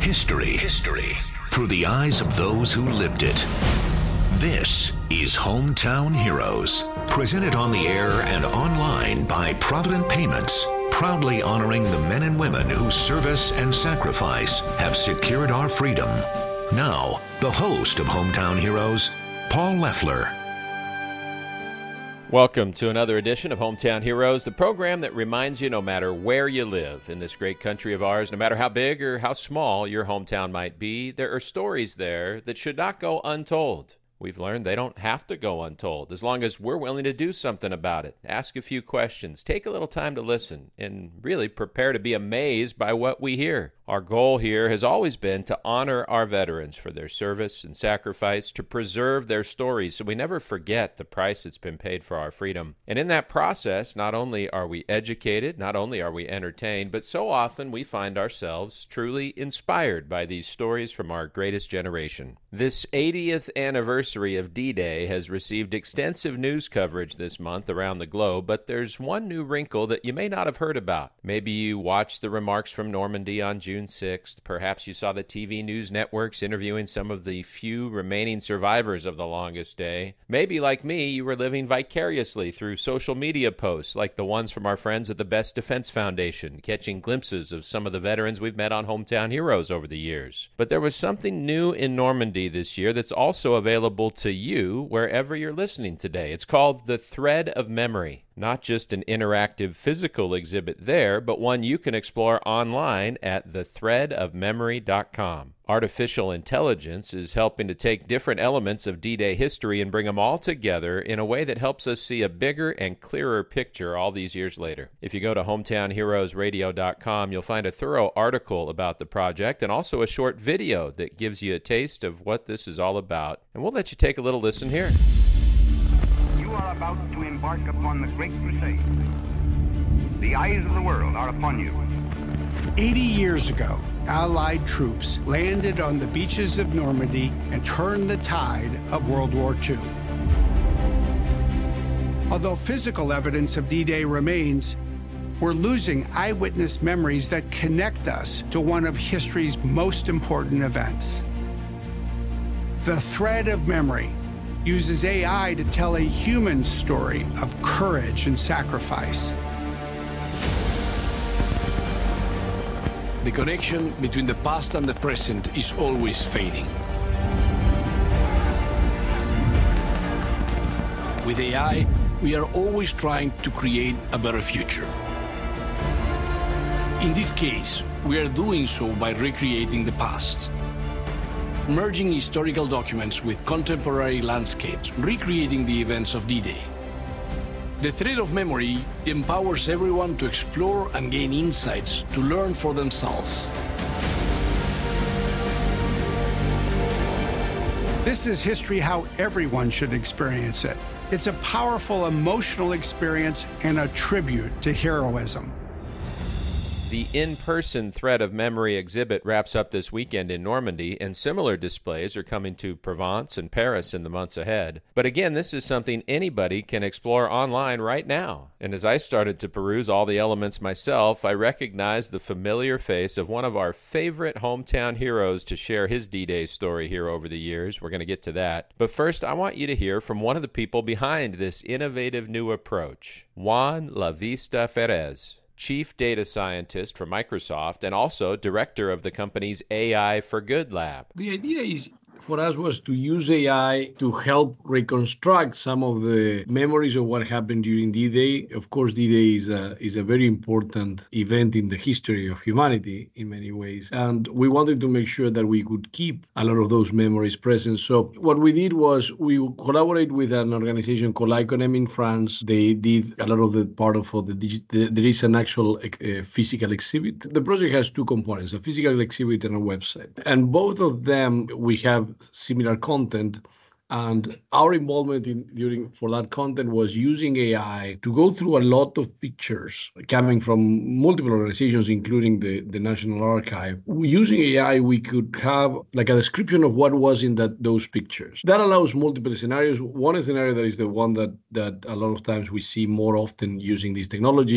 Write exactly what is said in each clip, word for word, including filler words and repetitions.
History. History. Through the eyes of those who lived it. This is Hometown Heroes, presented on the air and online by Provident Payments, proudly honoring the men and women whose service and sacrifice have secured our freedom. Now, the host of Hometown Heroes, Paul Leffler. Welcome to another edition of Hometown Heroes, the program that reminds you no matter where you live in this great country of ours, no matter how big or how small your hometown might be, there are stories there that should not go untold. We've learned they don't have to go untold as long as we're willing to do something about it. Ask a few questions, take a little time to listen, and really prepare to be amazed by what we hear. Our goal here has always been to honor our veterans for their service and sacrifice, to preserve their stories so we never forget the price that's been paid for our freedom. And in that process, not only are we educated, not only are we entertained, but so often we find ourselves truly inspired by these stories from our greatest generation. This eightieth anniversary of D-Day has received extensive news coverage this month around the globe, but there's one new wrinkle that you may not have heard about. Maybe you watched the remarks from Normandy on June sixth. Perhaps you saw the T V news networks interviewing some of the few remaining survivors of the longest day. Maybe, like me, you were living vicariously through social media posts like the ones from our friends at the Best Defense Foundation, catching glimpses of some of the veterans we've met on Hometown Heroes over the years. But there was something new in Normandy this year that's also available to you wherever you're listening today. It's called The Thread of Memory. Not just an interactive physical exhibit there, but one you can explore online at the thread of memory dot com. Artificial intelligence is helping to take different elements of D-Day history and bring them all together in a way that helps us see a bigger and clearer picture all these years later. If you go to hometown heroes radio dot com, you'll find a thorough article about the project and also a short video that gives you a taste of what this is all about. And we'll let you take a little listen here. You are about to embark upon the great crusade. The eyes of the world are upon you. eighty years ago, Allied troops landed on the beaches of Normandy and turned the tide of World War Two. Although physical evidence of D-Day remains, we're losing eyewitness memories that connect us to one of history's most important events. The Thread of Memory uses A I to tell a human story of courage and sacrifice. The connection between the past and the present is always fading. With A I, we are always trying to create a better future. In this case, we are doing so by recreating the past. Merging historical documents with contemporary landscapes, recreating the events of D-Day. The Thread of Memory empowers everyone to explore and gain insights to learn for themselves. This is history how everyone should experience it. It's a powerful emotional experience and a tribute to heroism. The in-person Thread of Memory exhibit wraps up this weekend in Normandy, and similar displays are coming to Provence and Paris in the months ahead. But again, this is something anybody can explore online right now. And as I started to peruse all the elements myself, I recognized the familiar face of one of our favorite hometown heroes to share his D-Day story here over the years. We're going to get to that. But first, I want you to hear from one of the people behind this innovative new approach, Juan La Vista Ferez, Chief Data Scientist for Microsoft and also Director of the company's A I for Good lab. The idea is for us was to use A I to help reconstruct some of the memories of what happened during D-Day. Of course, D-Day is a, is a very important event in the history of humanity in many ways. And we wanted to make sure that we could keep a lot of those memories present. So what we did was we collaborated with an organization called ICONEM in France. They did a lot of the part of the digital. There is an actual uh, physical exhibit. The project has two components, a physical exhibit and a website. And both of them, we have similar content, and our involvement in during for that content was using A I to go through a lot of pictures coming from multiple organizations, including the, the National Archive. Using A I, we could have like a description of what was in that those pictures. That allows multiple scenarios. One scenario that is the one that that a lot of times we see more often using this technology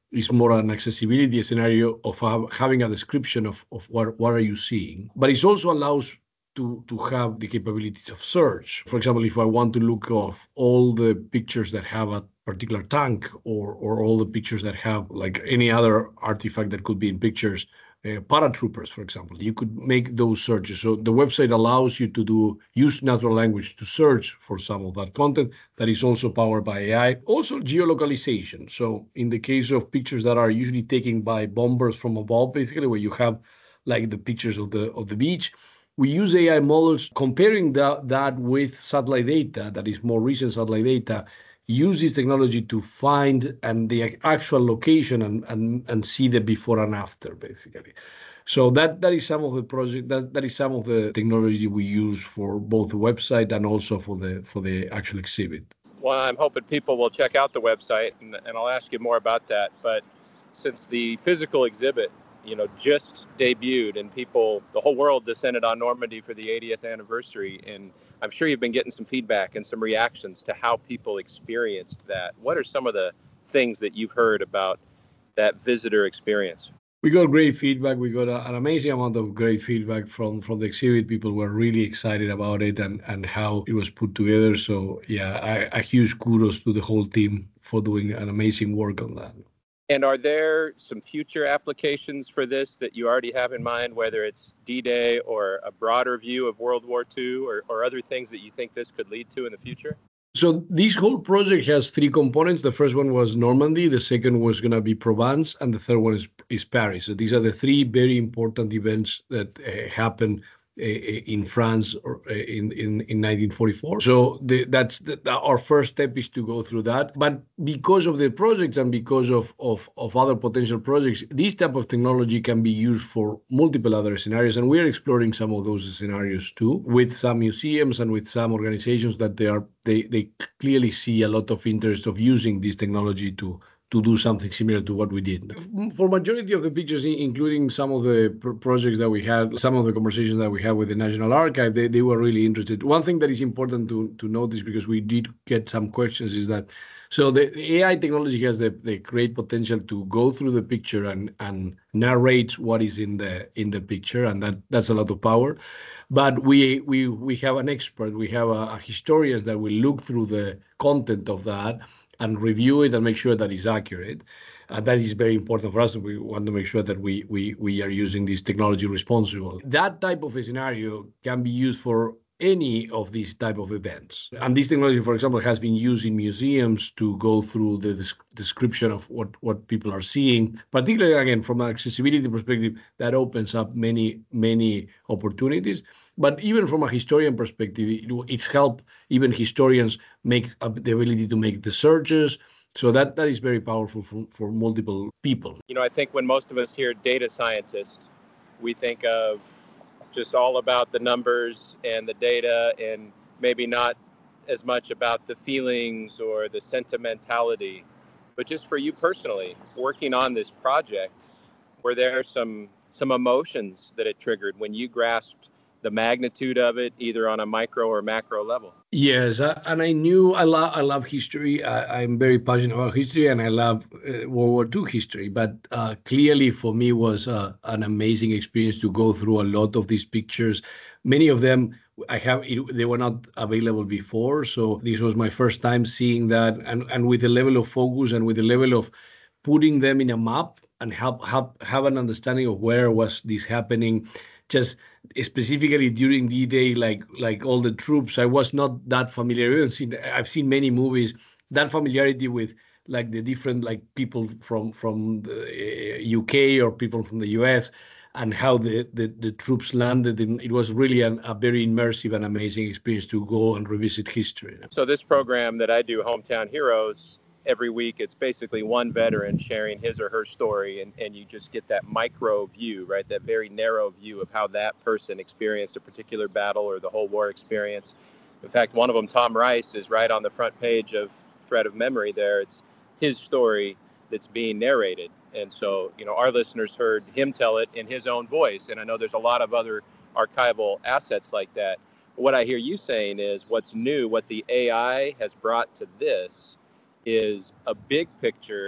It's more an accessibility scenario of ha- having a description of, of what, what are you seeing. But it also allows to, to have the capabilities of search. For example, if I want to look of all the pictures that have a particular tank or, or all the pictures that have like any other artifact that could be in pictures, uh, paratroopers, for example, you could make those searches. So the website allows you to do use natural language to search for some of that content that is also powered by A I. Also geolocalization. So in the case of pictures that are usually taken by bombers from above, basically where you have like the pictures of the of the beach, we use A I models comparing that, that with satellite data, that is more recent satellite data, use this technology to find and the actual location and, and, and see the before and after, basically. So that, that is some of the project, that, that is some of the technology we use for both the website and also for the for the actual exhibit. Well, I'm hoping people will check out the website, and, and I'll ask you more about that. But since the physical exhibit, you know, just debuted and people, the whole world descended on Normandy for the eightieth anniversary. And I'm sure you've been getting some feedback and some reactions to how people experienced that. What are some of the things that you've heard about that visitor experience? We got great feedback. We got a, an amazing amount of great feedback from, from the exhibit. People were really excited about it and, and how it was put together. So yeah, a, a huge kudos to the whole team for doing an amazing work on that. And are there some future applications for this that you already have in mind, whether it's D-Day or a broader view of World War Two or, or other things that you think this could lead to in the future? So this whole project has three components. The first one was Normandy, the second was going to be Provence, and the third one is, is Paris. So these are the three very important events that uh, happened uh, in France or, uh, in, in, in nineteen forty-four. So the, that's the, our first step is to go through that. But because of the projects and because of, of, of other potential projects, this type of technology can be used for multiple other scenarios. And we're exploring some of those scenarios too, with some museums and with some organizations that they are they, they clearly see a lot of interest of using this technology to to do something similar to what we did. For majority of the pictures, including some of the pr- projects that we had, some of the conversations that we had with the National Archive, they, they were really interested. One thing that is important to, to notice, because we did get some questions, is that so the A I technology has the, the great potential to go through the picture and, and narrate what is in the in the picture, and that, that's a lot of power. But we we we have an expert, we have a, a historians that will look through the content of that and review it and make sure that it's accurate. And that is very important for us. We want to make sure that we we we are using this technology responsibly. That type of a scenario can be used for any of these type of events. And this technology, for example, has been used in museums to go through the des- description of what, what people are seeing, particularly, again, from an accessibility perspective, that opens up many, many opportunities. But even from a historian perspective, it, it's helped even historians make uh, the ability to make the searches. So that, that is very powerful for, for multiple people. You know, I think when most of us hear data scientists, we think of just all about the numbers and the data and maybe not as much about the feelings or the sentimentality. But just for you personally, working on this project, were there some some emotions that it triggered when you grasped the magnitude of it, either on a micro or macro level? Yes, I, and I knew I love I love history. I, I'm very passionate about history, and I love uh, World War Two history. But uh, clearly, for me, was uh, an amazing experience to go through a lot of these pictures. Many of them I have they were not available before, so this was my first time seeing that, and and with the level of focus and with the level of putting them in a map and help have have an understanding of where was this happening. Just specifically during D-Day, like like all the troops, I was not that familiar. I've seen, I've seen many movies. That familiarity with like the different like people from from the U K or people from the U S and how the, the, the troops landed. And it was really an, a very immersive and amazing experience to go and revisit history. So this program that I do, Hometown Heroes, every week, it's basically one veteran sharing his or her story, and, and you just get that micro view, right? That very narrow view of how that person experienced a particular battle or the whole war experience. In fact, one of them, Tom Rice, is right on the front page of Thread of Memory there. It's his story that's being narrated. And so, you know, our listeners heard him tell it in his own voice. And I know there's a lot of other archival assets like that. What I hear you saying is what's new, what the A I has brought to this is a big picture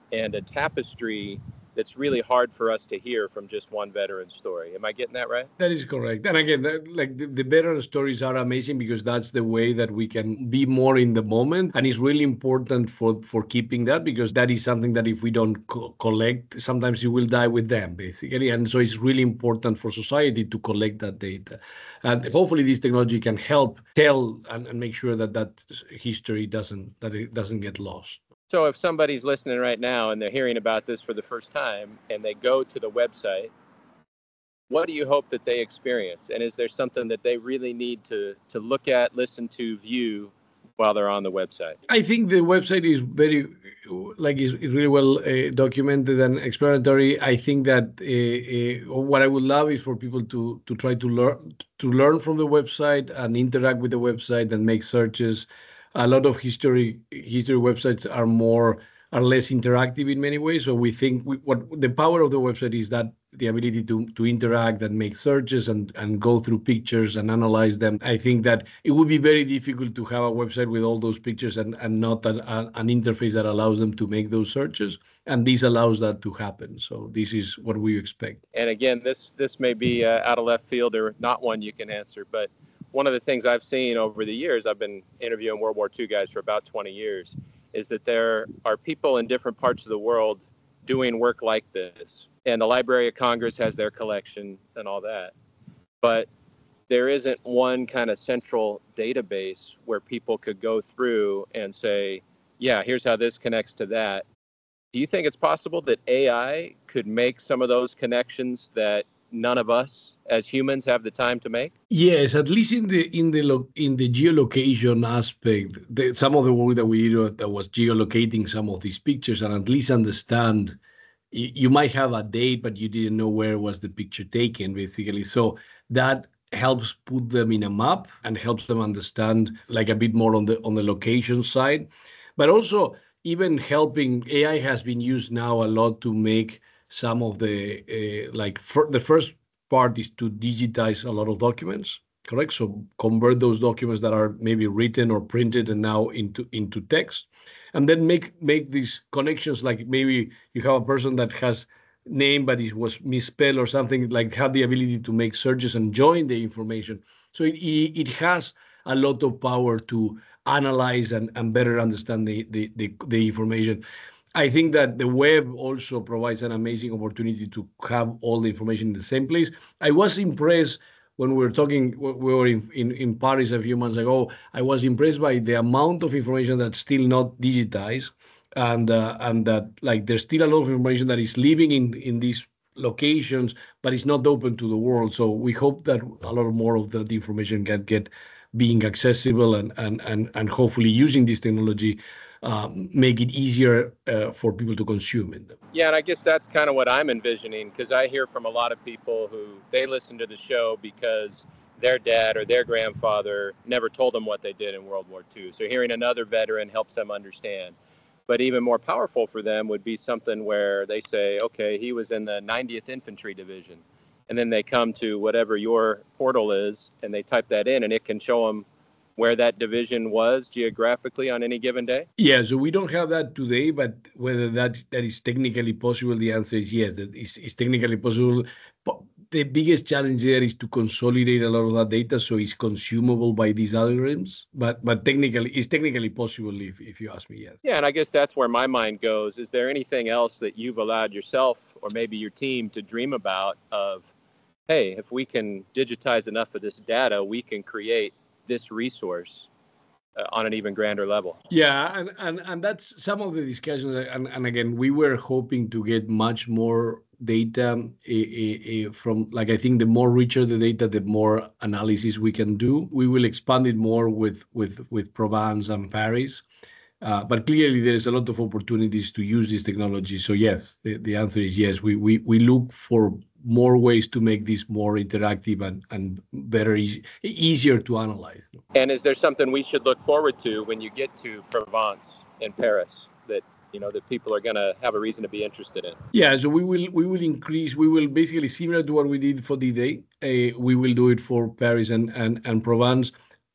and a tapestry that's really hard for us to hear from just one veteran story. Am I getting that right? That is correct. And again, like the, the veteran stories are amazing because that's the way that we can be more in the moment. And it's really important for, for keeping that, because that is something that if we don't co- collect, sometimes you will die with them, basically. And so it's really important for society to collect that data. And hopefully this technology can help tell and, and make sure that that history doesn't, that it doesn't get lost. So if somebody's listening right now and they're hearing about this for the first time and they go to the website, what do you hope that they experience? And is there something that they really need to, to look at, listen to, view while they're on the website? I think the website is very, like, is really well uh, documented and explanatory. I think that uh, uh, what I would love is for people to to try to learn to learn from the website and interact with the website and make searches. A lot of history history websites are more are less interactive in many ways. So we think we, what the power of the website is that the ability to to interact and make searches and and go through pictures and analyze them. I think that it would be very difficult to have a website with all those pictures and and not an, an interface that allows them to make those searches. And this allows that to happen. So this is what we expect. And again, this this may be uh, out of left field or not one you can answer, but one of the things I've seen over the years, I've been interviewing World War Two guys for about twenty years, is that there are people in different parts of the world doing work like this. And the Library of Congress has their collection and all that. But there isn't one kind of central database where people could go through and say, yeah, here's how this connects to that. Do you think it's possible that A I could make some of those connections that none of us as humans have the time to make? Yes, at least in the in the lo- in the geolocation aspect, the, some of the work that we did that was geolocating some of these pictures and at least understand. You, you might have a date, but you didn't know where was the picture taken, basically. So that helps put them in a map and helps them understand like a bit more on the on the location side, but also even helping. A I has been used now a lot to make some of the, uh, like for the first part is to digitize a lot of documents, correct? So convert those documents that are maybe written or printed and now into, into text, and then make, make these connections. Like maybe you have a person that has name, but it was misspelled or something, like have the ability to make searches and join the information. So it, it has a lot of power to analyze and, and better understand the, the, the, the information. I think that the web also provides an amazing opportunity to have all the information in the same place. I was impressed when we were talking, we were in, in, in Paris a few months ago. I was impressed by the amount of information that's still not digitized, and uh, and that like there's still a lot of information that is living in, in these locations, but it's not open to the world. So we hope that a lot more of the, the information can get being accessible and, and, and, and hopefully using this technology Um, make it easier uh, for people to consume it. Yeah, and I guess that's kind of what I'm envisioning, because I hear from a lot of people who they listen to the show because their dad or their grandfather never told them what they did in World War Two. So hearing another veteran helps them understand. But even more powerful for them would be something where they say, okay, he was in the ninetieth Infantry Division. And then they come to whatever your portal is and they type that in and it can show them where that division was geographically on any given day? Yeah, so we don't have that today, but whether that that is technically possible, the answer is yes, that is, is technically possible. But the biggest challenge there is to consolidate a lot of that data so it's consumable by these algorithms. But but technically, it's technically possible if, if you ask me, yes. Yeah, and I guess that's where my mind goes. Is there anything else that you've allowed yourself or maybe your team to dream about of, hey, if we can digitize enough of this data, we can create this resource uh, on an even grander level? Yeah, and, and, and that's some of the discussions. And, and again, we were hoping to get much more data uh, uh, from, like, I think the more richer the data, the more analysis we can do. We will expand it more with, with, with Provence and Paris. Uh, but clearly, there is a lot of opportunities to use this technology. So yes, the, the answer is yes. We, we we look for more ways to make this more interactive and, and better, easy, easier to analyze. And is there something we should look forward to when you get to Provence and Paris that, you know, that people are going to have a reason to be interested in? Yeah, so we will we will increase, we will basically similar to what we did for D-Day, uh, we will do it for Paris and, and, and Provence.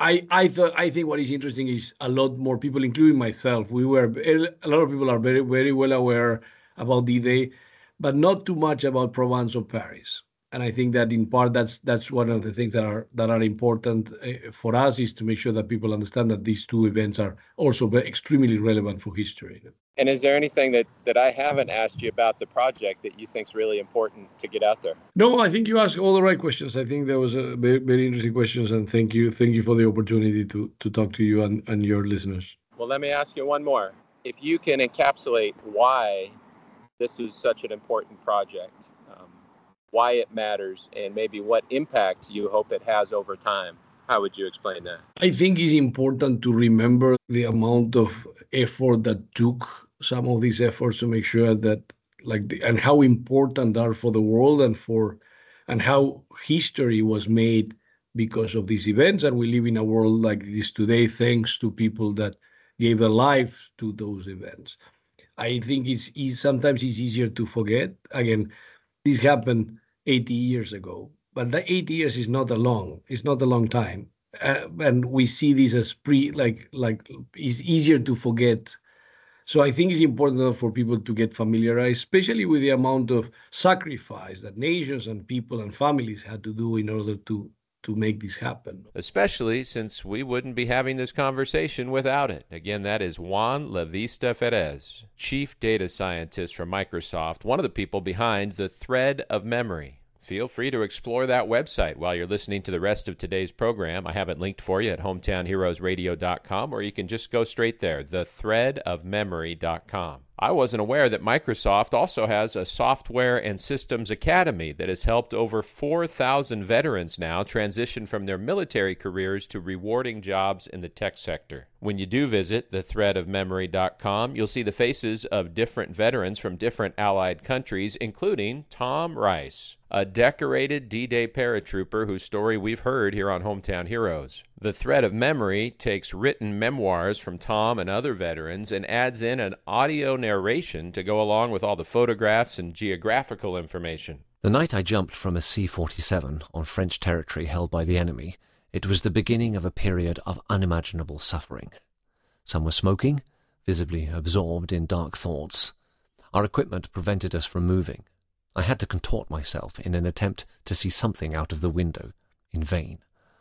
I I thought I think what is interesting is a lot more people, including myself. We were a lot of people are very very well aware about D-Day, but not too much about Provence or Paris. And I think that in part that's that's one of the things that are that are important uh, for us, is to make sure that people understand that these two events are also very, extremely relevant for history. And is there anything that, that I haven't asked you about the project that you think is really important to get out there? No, I think you asked all the right questions. I think there was a very, very interesting questions, and thank you. Thank you for the opportunity to, to talk to you and, and your listeners. Well, let me ask you one more. If you can encapsulate why this is such an important project, um, why it matters, and maybe what impact you hope it has over time, how would you explain that? I think it's important to remember the amount of effort that took some of these efforts to make sure that, like, the, and how important they are for the world, and for, and how history was made because of these events. And we live in a world like this today, thanks to people that gave their life to those events. I think it's, it's sometimes it's easier to forget. Again, this happened eighty years ago. But the eight years is not a long, it's not a long time. Uh, and we see this as pre, like, like it's easier to forget. So I think it's important for people to get familiarized, especially with the amount of sacrifice that nations and people and families had to do in order to, to make this happen. Especially since we wouldn't be having this conversation without it. Again, that is Juan Lavista Ferez, Chief Data Scientist from Microsoft, one of the people behind the Thread of Memory. Feel free to explore that website while you're listening to the rest of today's program. I have it linked for you at hometown heroes radio dot com, or you can just go straight there, the thread of memory dot com. I wasn't aware that Microsoft also has a software and systems academy that has helped over four thousand veterans now transition from their military careers to rewarding jobs in the tech sector. When you do visit the thread of memory dot com, you'll see the faces of different veterans from different allied countries, including Tom Rice, a decorated D-Day paratrooper whose story we've heard here on Hometown Heroes. The Thread of Memory takes written memoirs from Tom and other veterans and adds in an audio narration to go along with all the photographs and geographical information. The night I jumped from a C forty-seven on French territory held by the enemy, it was the beginning of a period of unimaginable suffering. Some were smoking, visibly absorbed in dark thoughts. Our equipment prevented us from moving. I had to contort myself in an attempt to see something out of the window, in vain.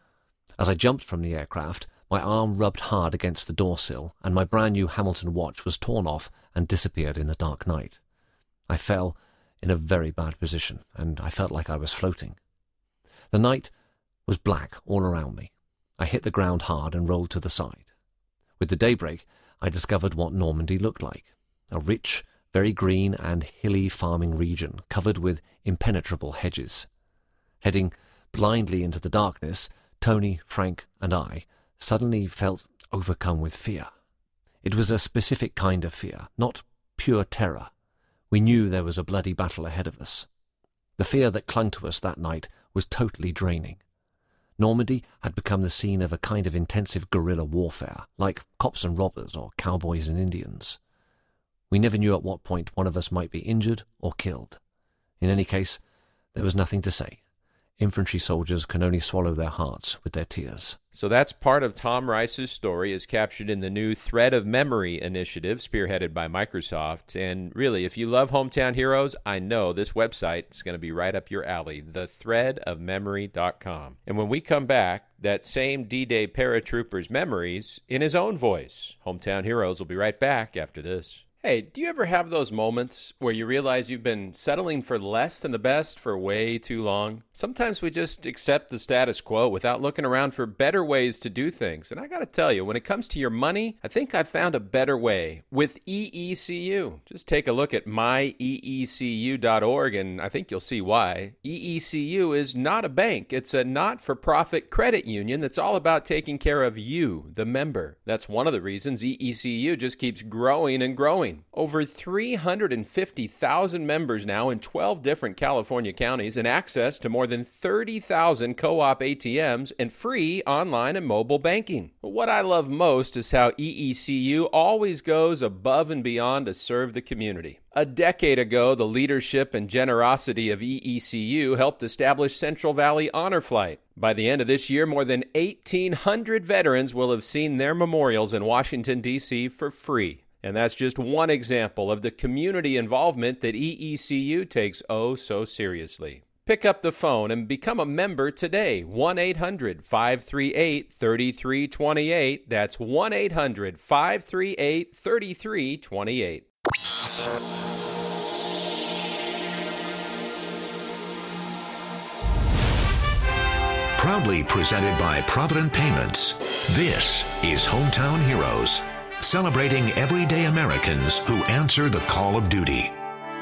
As I jumped from the aircraft, my arm rubbed hard against the doorsill, and my brand-new Hamilton watch was torn off and disappeared in the dark night. I fell in a very bad position, and I felt like I was floating. The night was black all around me. I hit the ground hard and rolled to the side. With the daybreak, I discovered what Normandy looked like, a rich, very green and hilly farming region covered with impenetrable hedges. Heading blindly into the darkness, Tony, Frank, and I suddenly felt overcome with fear. It was a specific kind of fear, not pure terror. We knew there was a bloody battle ahead of us. The fear that clung to us that night was totally draining. Normandy had become the scene of a kind of intensive guerrilla warfare, like cops and robbers or cowboys and Indians. We never knew at what point one of us might be injured or killed. In any case, there was nothing to say. Infantry soldiers can only swallow their hearts with their tears. So that's part of Tom Rice's story, is captured in the new Thread of Memory initiative spearheaded by Microsoft. And really, if you love Hometown Heroes, I know this website is going to be right up your alley, the thread of memory dot com. And when we come back, that same D-Day paratrooper's memories in his own voice. Hometown Heroes will be right back after this. Hey, do you ever have those moments where you realize you've been settling for less than the best for way too long? Sometimes we just accept the status quo without looking around for better ways to do things. And I gotta tell you, when it comes to your money, I think I've found a better way with E E C U. Just take a look at my E E C U dot org and I think you'll see why. E E C U is not a bank. It's a not-for-profit credit union that's all about taking care of you, the member. That's one of the reasons E E C U just keeps growing and growing. growing. Over three hundred fifty thousand members now in twelve different California counties and access to more than thirty thousand co-op A T Ms and free online and mobile banking. What I love most is how E E C U always goes above and beyond to serve the community. A decade ago, the leadership and generosity of E E C U helped establish Central Valley Honor Flight. By the end of this year, more than eighteen hundred veterans will have seen their memorials in Washington, D C for free. And that's just one example of the community involvement that E E C U takes oh so seriously. Pick up the phone and become a member today. one eight hundred five three eight three three two eight. That's one eight hundred five three eight three three two eight. Proudly presented by Provident Payments, this is Hometown Heroes, celebrating everyday Americans who answer the call of duty.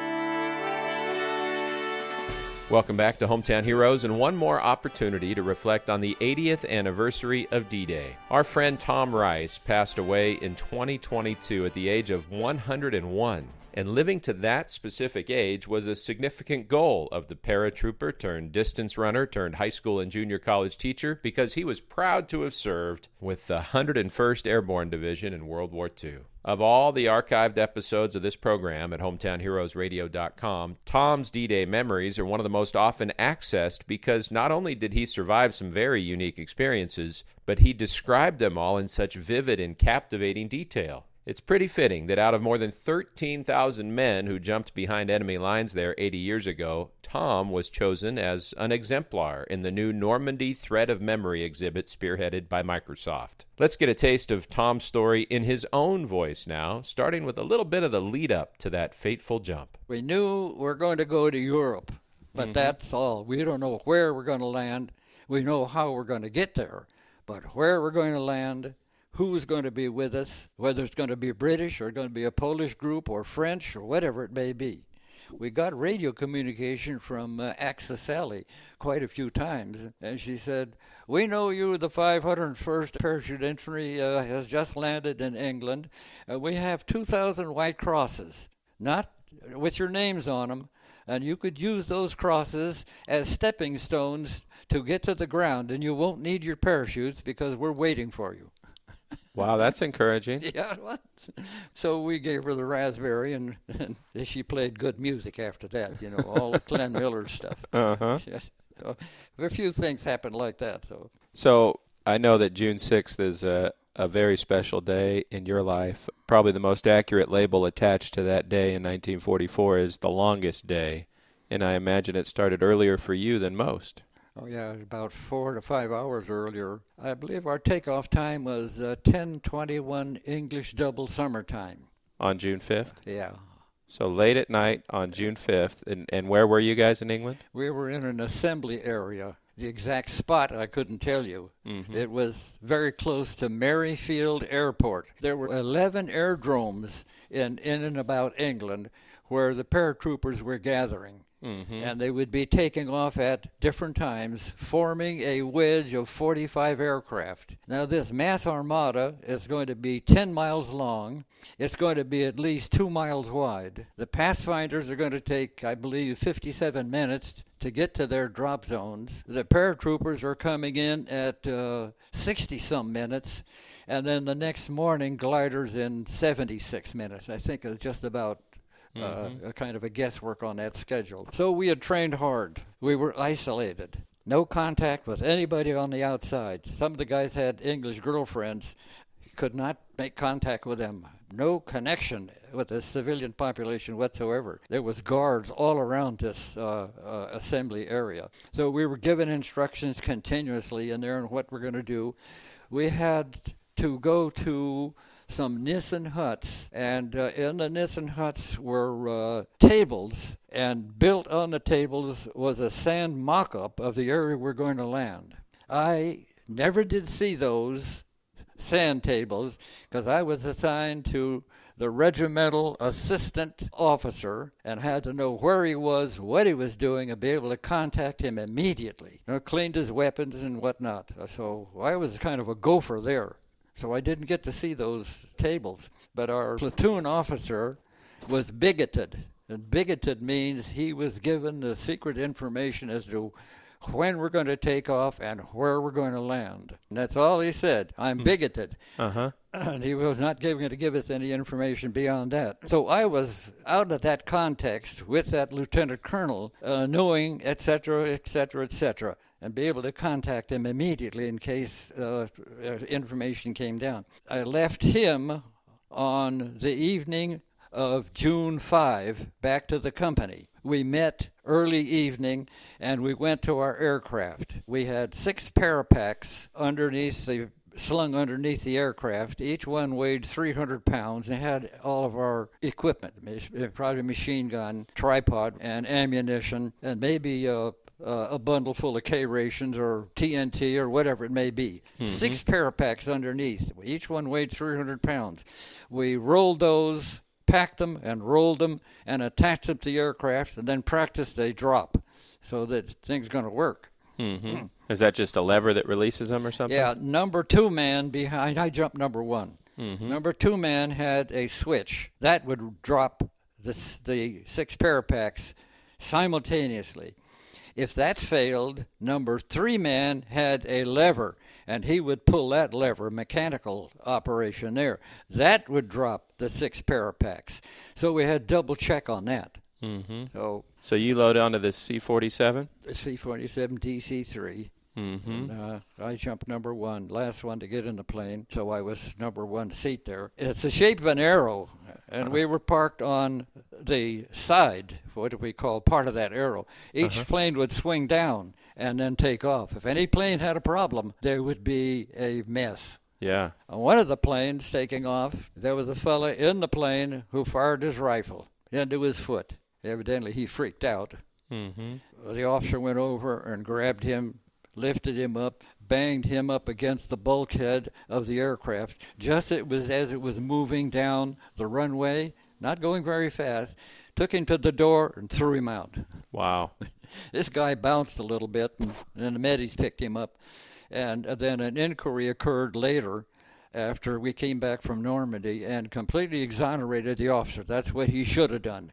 Welcome back to Hometown Heroes, and one more opportunity to reflect on the eightieth anniversary of D-Day. Our friend Tom Rice passed away in twenty twenty-two at the age of one hundred one. And living to that specific age was a significant goal of the paratrooper turned distance runner turned high school and junior college teacher, because he was proud to have served with the one hundred first Airborne Division in World War Two. Of all the archived episodes of this program at hometown heroes radio dot com, Tom's D-Day memories are one of the most often accessed because not only did he survive some very unique experiences, but he described them all in such vivid and captivating detail. It's pretty fitting that out of more than thirteen thousand men who jumped behind enemy lines there eighty years ago, Tom was chosen as an exemplar in the new Normandy Thread of Memory exhibit spearheaded by Microsoft. Let's get a taste of Tom's story in his own voice now, starting with a little bit of the lead-up to that fateful jump. We knew we're going to go to Europe, but mm-hmm. that's all. We don't know where we're going to land. We know how we're going to get there, but where we're going to land, who's going to be with us, whether it's going to be British or going to be a Polish group or French or whatever it may be. We got radio communication from uh, Axis Sally quite a few times, and she said, "We know you, the five hundred first Parachute Infantry, uh, has just landed in England. Uh, we have two thousand white crosses, not with your names on them, and you could use those crosses as stepping stones to get to the ground, and you won't need your parachutes because we're waiting for you." Wow, that's encouraging. Yeah, it was. So we gave her the raspberry, and, and she played good music after that, you know, all the Glenn Miller stuff. Uh-huh. So a few things happened like that. So, so I know that June sixth is a, a very special day in your life. Probably the most accurate label attached to that day in nineteen forty-four is the longest day, and I imagine it started earlier for you than most. Oh, yeah, about four to five hours earlier. I believe our takeoff time was uh, ten twenty-one English double summertime. On June fifth? Yeah. So late at night on June fifth. And, and where were you guys in England? We were in an assembly area. The exact spot I couldn't tell you. Mm-hmm. It was very close to Maryfield Airport. There were eleven airdromes in, in and about England where the paratroopers were gathering. Mm-hmm. And they would be taking off at different times, forming a wedge of forty-five aircraft. Now, this mass armada is going to be ten miles long. It's going to be at least two miles wide. The Pathfinders are going to take, I believe, fifty-seven minutes to get to their drop zones. The paratroopers are coming in at uh, sixty-some minutes. And then the next morning, gliders in seventy-six minutes. I think it's just about Mm-hmm. Uh, a kind of a guesswork on that schedule. So we had trained hard. We were isolated. No contact with anybody on the outside. Some of the guys had English girlfriends. Could not make contact with them. No connection with the civilian population whatsoever. There was guards all around this uh, uh, assembly area. So we were given instructions continuously in there on what we're going to do. We had to go to some Nissen huts, and uh, in the Nissen huts were uh, tables, and built on the tables was a sand mock-up of the area we're going to land. I never did see those sand tables because I was assigned to the regimental assistant officer and had to know where he was, what he was doing, and be able to contact him immediately. You know, cleaned his weapons and whatnot. So I was kind of a gopher there. so I didn't get to see those tables. But our platoon officer was bigoted. And bigoted means he was given the secret information as to when we're going to take off and where we're going to land. And that's all he said. I'm bigoted. Uh-huh. And he was not going to give us any information beyond that. So I was out of that context with that lieutenant colonel, uh, knowing, et cetera, et cetera, et cetera, and be able to contact him immediately in case uh, information came down. I left him on the evening of June fifth back to the company. We met early evening and we went to our aircraft. We had six parapacks underneath the slung underneath the aircraft. Each one weighed three hundred pounds and had all of our equipment, probably machine gun, tripod, and ammunition, and maybe uh, uh, a bundle full of K-rations or T N T or whatever it may be. Mm-hmm. Six parapacks underneath. Each one weighed three hundred pounds. We rolled those, packed them and rolled them and attached them to the aircraft and then practiced a drop so that things going to work. Mm-hmm. Mm. Is that just a lever that releases them or something? Yeah, number two man behind, I jumped number one. Mm-hmm. Number two man had a switch. That would drop the, the six parapacks simultaneously. If that failed, number three man had a lever, and he would pull that lever, mechanical operation there. That would drop the six parapacks. So we had double check on that. Mm-hmm. So so you load onto the C forty-seven? The C forty-seven D C three. Mm-hmm. And, uh, I jumped number one, last one to get in the plane, so I was number one seat there. It's the shape of an arrow, and uh-huh. we were parked on the side, what do we call part of that arrow. Each uh-huh. plane would swing down and then take off. If any plane had a problem, there would be a mess. Yeah. On one of the planes taking off, there was a fella in the plane who fired his rifle into his foot. Evidently, he freaked out. Mm-hmm. The officer went over and grabbed him, lifted him up, banged him up against the bulkhead of the aircraft. Just it was as it was moving down the runway, not going very fast, took him to the door and threw him out. Wow. This guy bounced a little bit, and, and the medics picked him up. And uh, then an inquiry occurred later after we came back from Normandy and completely exonerated the officer. That's what he should have done.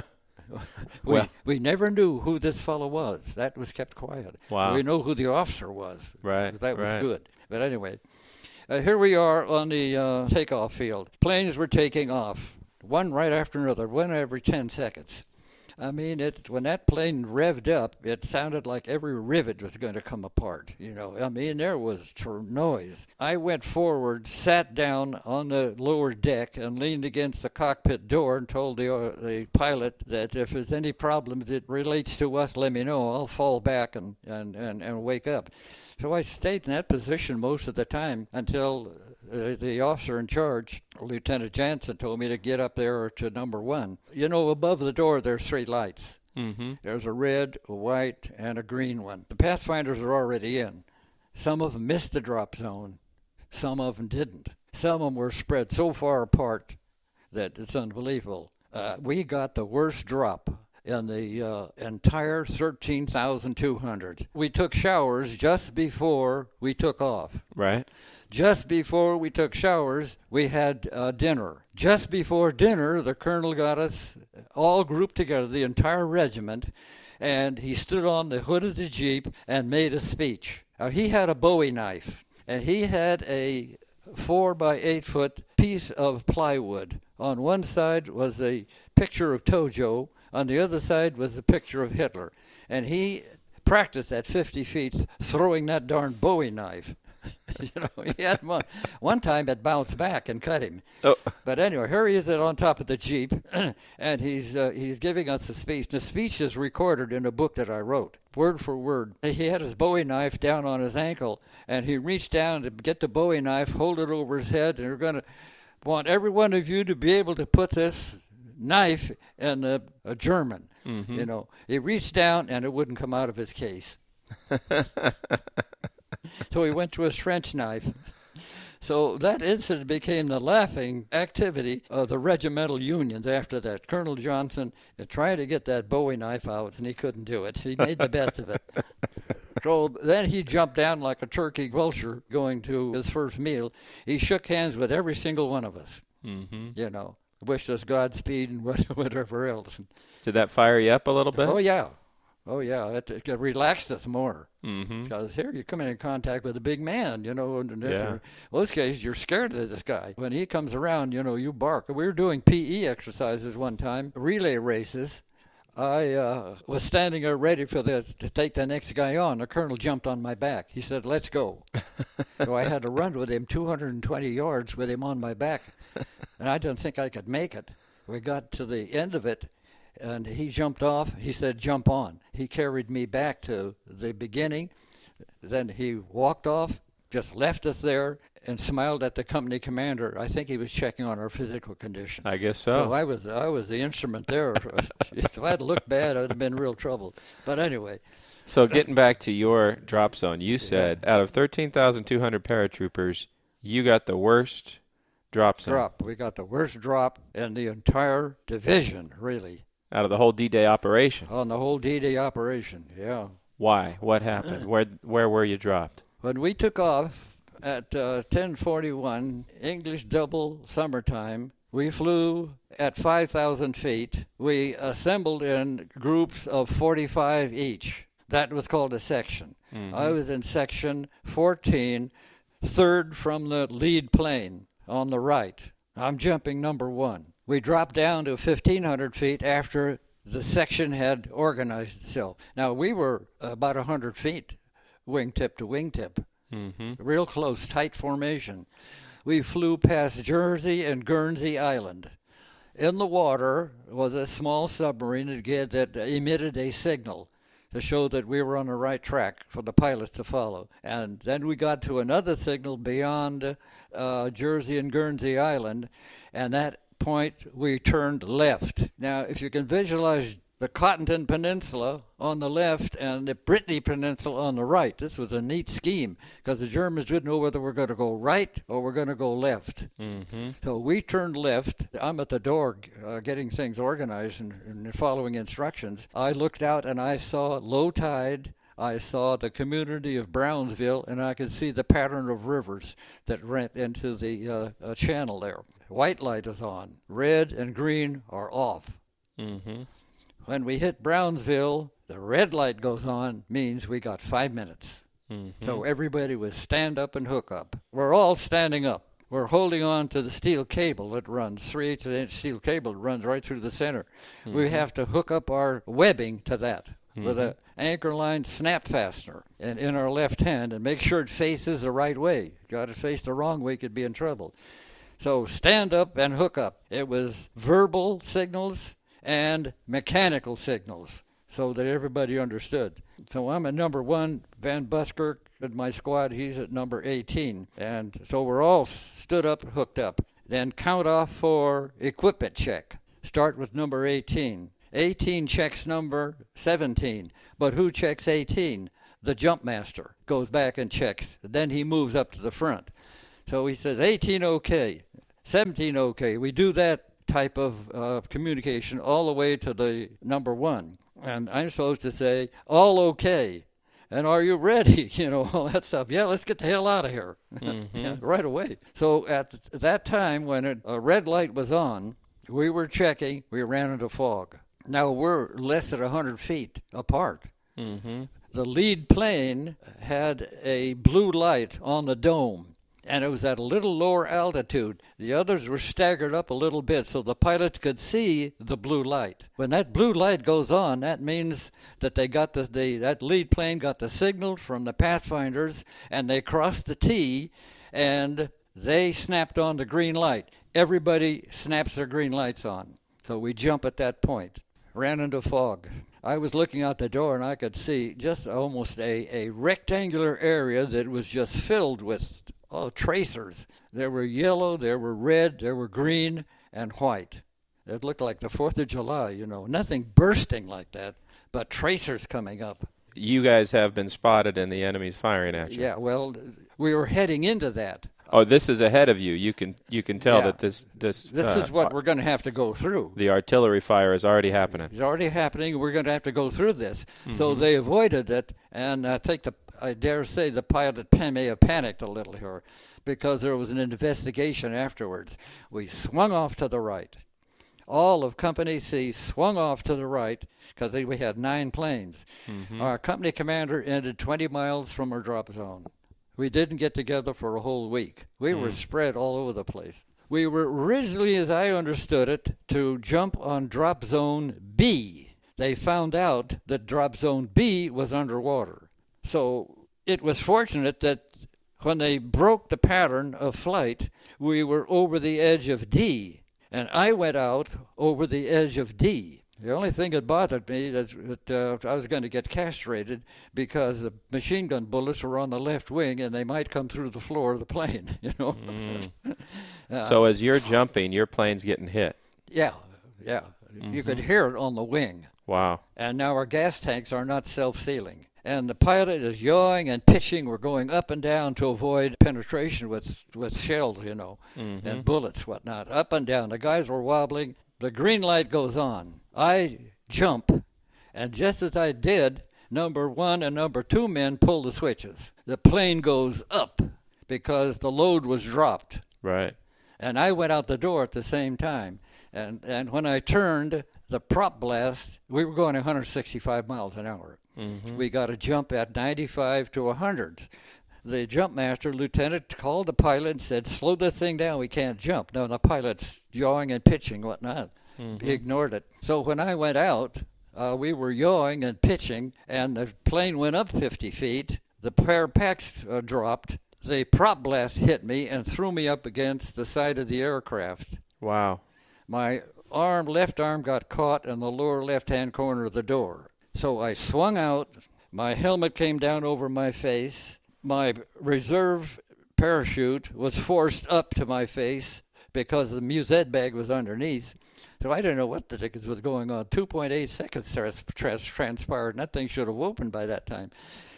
We well, we never knew who this fellow was. That was kept quiet. Wow. We know who the officer was. Right. That was right. good. But anyway, uh, here we are on the uh, takeoff field. Planes were taking off, one right after another, one every ten seconds. I mean, it when that plane revved up, it sounded like every rivet was going to come apart. You know, I mean, there was tr- noise. I went forward, sat down on the lower deck, and leaned against the cockpit door and told the uh, the pilot that if there's any problems that relates to us, let me know. I'll fall back and, and, and, and wake up. So I stayed in that position most of the time until uh, the officer in charge, Lieutenant Jansen, told me to get up there to number one. You know, above the door there's three lights. Mm-hmm. There's a red, a white, and a green one. The Pathfinders are already in. Some of them missed the drop zone. Some of them didn't. Some of them were spread so far apart that it's unbelievable. Uh, we got the worst drop in the uh, entire thirteen thousand two hundred. We took showers just before we took off. Right. Just before we took showers, we had uh, dinner. Just before dinner, the colonel got us all grouped together, the entire regiment, and he stood on the hood of the Jeep and made a speech. Now, he had a Bowie knife, and he had a four by eight foot piece of plywood. On one side was a picture of Tojo. On the other side was a picture of Hitler. And he practiced at fifty feet throwing that darn Bowie knife. You know, he had one, one time it bounced back and cut him. Oh. But anyway, here he is on top of the Jeep, and he's uh, he's giving us a speech. The speech is recorded in a book that I wrote, word for word. He had his Bowie knife down on his ankle, and he reached down to get the Bowie knife, hold it over his head, and we're going to want every one of you to be able to put this knife in a, a German. Mm-hmm. You know, he reached down, and it wouldn't come out of his case. So he went to his French knife. So that incident became the laughing activity of the regimental unions after that. Colonel Johnson tried to get that Bowie knife out, and he couldn't do it. He made the best of it. So then he jumped down like a turkey vulture going to his first meal. He shook hands with every single one of us, mm-hmm. you know, wished us Godspeed and whatever else. Did that fire you up a little bit? Oh, yeah. Oh, yeah. It, it relaxed us more. Mm-hmm. Because here you're coming in contact with a big man, you know, and in Yeah. most cases you're scared of this guy. When he comes around, you know, you bark. We were doing P E exercises one time, relay races. I uh, was standing there ready for the to take the next guy on. The colonel jumped on my back. He said, "Let's go." So I had to run with him two hundred twenty yards with him on my back. And I didn't think I could make it. We got to the end of it, and he jumped off. He said, "Jump on." He carried me back to the beginning. Then he walked off, just left us there, and smiled at the company commander. I think he was checking on our physical condition. I guess so. So I was I was the instrument there. If I'd looked bad, I'd have been in real trouble. But anyway. So getting back to your drop zone, you said yeah. out of thirteen thousand two hundred paratroopers, you got the worst drop zone. Drop. We got the worst drop in the entire division, really. Out of the whole D-Day operation? On the whole D-Day operation, yeah. Why? What happened? Where Where were you dropped? When we took off at uh, ten forty-one, English double summertime, we flew at five thousand feet. We assembled in groups of forty-five each. That was called a section. Mm-hmm. I was in section fourteen, third from the lead plane on the right. I'm jumping number one. We dropped down to fifteen hundred feet after the section had organized itself. Now, we were about one hundred feet, wingtip to wingtip. Mm-hmm. Real close, tight formation. We flew past Jersey and Guernsey Island. In the water was a small submarine that emitted a signal to show that we were on the right track for the pilots to follow. And then we got to another signal beyond uh, Jersey and Guernsey Island, and that point we turned left. Now, if you can visualize the Cottonton Peninsula on the left and the Brittany Peninsula on the right, this was a neat scheme because the Germans didn't know whether we're going to go right or we're going to go left. Mm-hmm. So we turned left. I'm at the door uh, getting things organized and, and following instructions. I looked out and I saw low tide. I saw the community of Brownsville, and I could see the pattern of rivers that went into the uh, uh, channel there. White light is on. Red and green are off. Mm-hmm. When we hit Brownsville, the red light goes on, means we got five minutes. Mm-hmm. So everybody was stand up and hook up. We're all standing up. We're holding on to the steel cable that runs, three-eighths of an inch steel cable that runs right through the center. Mm-hmm. We have to hook up our webbing to that mm-hmm. with an anchor line snap fastener and in our left hand and make sure it faces the right way. Got it face the wrong way, could be in trouble. So stand up and hook up. It was verbal signals and mechanical signals so that everybody understood. So I'm at number one, Van Buskirk at my squad, he's at number eighteen. And so we're all stood up, hooked up. Then count off for equipment check. Start with number eighteen. eighteen checks number seventeen. But who checks eighteen? The jump master goes back and checks. Then he moves up to the front. So he says, eighteen okay, seventeen okay. We do that type of uh, communication all the way to the number one. And I'm supposed to say, all okay. And are you ready? You know, all that stuff. Yeah, let's get the hell out of here. Mm-hmm. Yeah, right away. So at that time when it, a red light was on, we were checking, we ran into fog. Now we're less than one hundred feet apart. Mm-hmm. The lead plane had a blue light on the dome. And it was at a little lower altitude. The others were staggered up a little bit so the pilots could see the blue light. When that blue light goes on, that means that they got the, the that lead plane got the signal from the pathfinders, and they crossed the T, and they snapped on the green light. Everybody snaps their green lights on. So we jump at that point. Ran into fog. I was looking out the door, and I could see just almost a, a rectangular area that was just filled with Oh, tracers. There were yellow, there were red, there were green, and white. It looked like the fourth of July, you know. Nothing bursting like that, but tracers coming up. You guys have been spotted and the enemy's firing at you. Yeah, well, we were heading into that. Oh, this is ahead of you. You can you can tell Yeah. that this this This uh, is what we're going to have to go through. the artillery fire is already happening. It's already happening. We're going to have to go through this. Mm-hmm. So they avoided it, and I think the I dare say the pilot pan- may have panicked a little here, because there was an investigation afterwards. We swung off to the right. All of Company C swung off to the right because we had nine planes. Mm-hmm. Our company commander ended twenty miles from our drop zone. We didn't get together for a whole week. We Mm. were spread all over the place. We were originally, as I understood it, to jump on drop zone B. They found out that drop zone B was underwater. So it was fortunate that when they broke the pattern of flight, we were over the edge of D. And I went out over the edge of D. The only thing that bothered me is that uh, I was going to get castrated because the machine gun bullets were on the left wing and they might come through the floor of the plane, you know. Mm. uh, So as you're jumping, your plane's getting hit. yeah, yeah. Mm-hmm. You could hear it on the wing. Wow. And now our gas tanks are not self-sealing. And the pilot is yawing and pitching. We're going up and down to avoid penetration with, with shells, you know, Mm-hmm. and bullets, whatnot. Up and down. The guys were wobbling. The green light goes on. I jump. And just as I did, number one and number two men pull the switches. The plane goes up because the load was dropped. Right. And I went out the door at the same time. And and when I turned, the prop blast, we were going one hundred sixty-five miles an hour. Mm-hmm. We got a jump at ninety-five to one hundred. The jump master, lieutenant, called the pilot and said, slow this thing down, we can't jump. No, the pilot's yawing and pitching, whatnot. Mm-hmm. He ignored it. So when I went out, uh, we were yawing and pitching, and the plane went up fifty feet. The pair packs uh, dropped. The prop blast hit me and threw me up against the side of the aircraft. Wow. My arm, left arm got caught in the lower left-hand corner of the door. So I swung out. My helmet came down over my face. My reserve parachute was forced up to my face because the musette bag was underneath. So I didn't know what the dickens was going on. two point eight seconds trans- trans- transpired, and that thing should have opened by that time.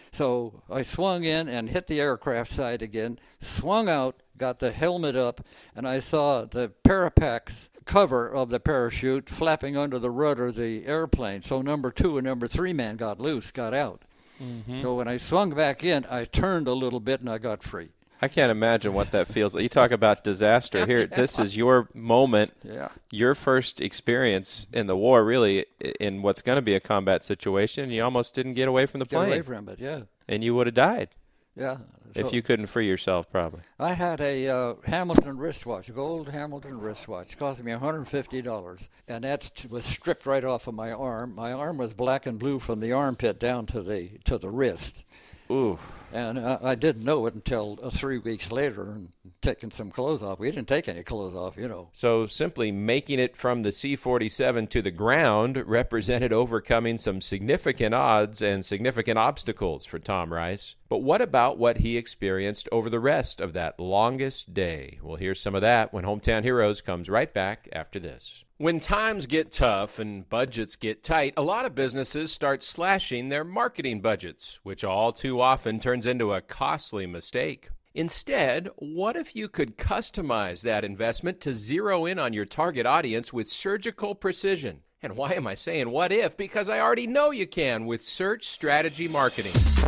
So I swung in and hit the aircraft side again, swung out, got the helmet up, and I saw the Parapax cover of the parachute flapping under the rudder of the airplane. So number two and number three man got loose, got out. Mm-hmm. So when I swung back in, I turned a little bit and I got free. I can't imagine what that feels like. You talk about disaster here. This is your moment, Yeah. your first experience in the war, really, in what's going to be a combat situation. You almost didn't get away from the Get plane. away from it, yeah. And you would have died Yeah. if So you couldn't free yourself, probably. I had a uh, Hamilton wristwatch, a gold Hamilton wristwatch. It cost me one hundred fifty dollars. And that was stripped right off of my arm. My arm was black and blue from the armpit down to the to the wrist. Ooh. And uh, I didn't know it until uh, three weeks later and taking some clothes off. We didn't take any clothes off, you know. So simply making it from the C forty-seven to the ground represented overcoming some significant odds and significant obstacles for Tom Rice. But what about what he experienced over the rest of that longest day? We'll hear some of that when Hometown Heroes comes right back after this. When times get tough and budgets get tight, a lot of businesses start slashing their marketing budgets, which all too often turns into a costly mistake. Instead, what if you could customize that investment to zero in on your target audience with surgical precision? And why am I saying what if? Because I already know you can with Search Strategy Marketing.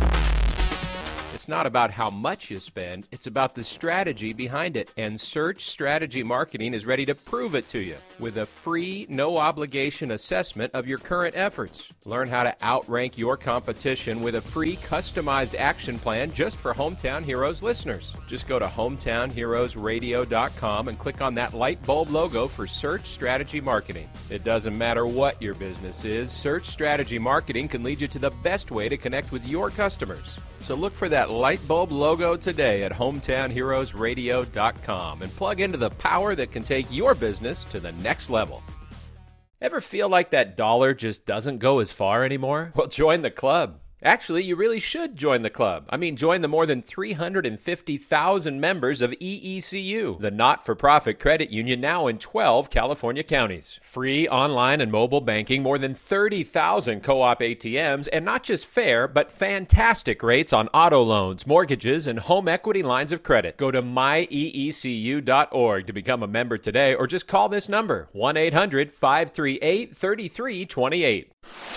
It's not about how much you spend, it's about the strategy behind it. And Search Strategy Marketing is ready to prove it to you with a free, no-obligation assessment of your current efforts. Learn how to outrank your competition with a free, customized action plan just for Hometown Heroes listeners. Just go to hometown heroes radio dot com and click on that light bulb logo for Search Strategy Marketing. It doesn't matter what your business is, Search Strategy Marketing can lead you to the best way to connect with your customers. So look for that light bulb logo today at hometown heroes radio dot com and plug into the power that can take your business to the next level. Ever feel like that dollar just doesn't go as far anymore? Well, join the club. Actually, you really should join the club. I mean, join the more than three hundred fifty thousand members of E E C U, the not-for-profit credit union now in twelve California counties. Free online and mobile banking, more than thirty thousand co-op A T Ms, and not just fair, but fantastic rates on auto loans, mortgages, and home equity lines of credit. Go to my e e c u dot org to become a member today, or just call this number, one eight hundred, five three eight, three three two eight.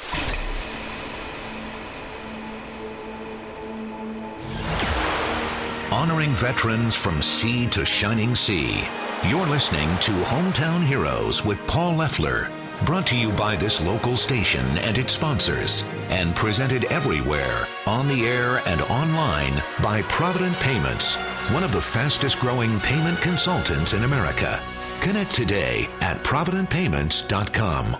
Honoring veterans from sea to shining sea. You're listening to Hometown Heroes with Paul Leffler. Brought to you by this local station and its sponsors. And presented everywhere, on the air and online, by Provident Payments, one of the fastest growing payment consultants in America. Connect today at provident payments dot com.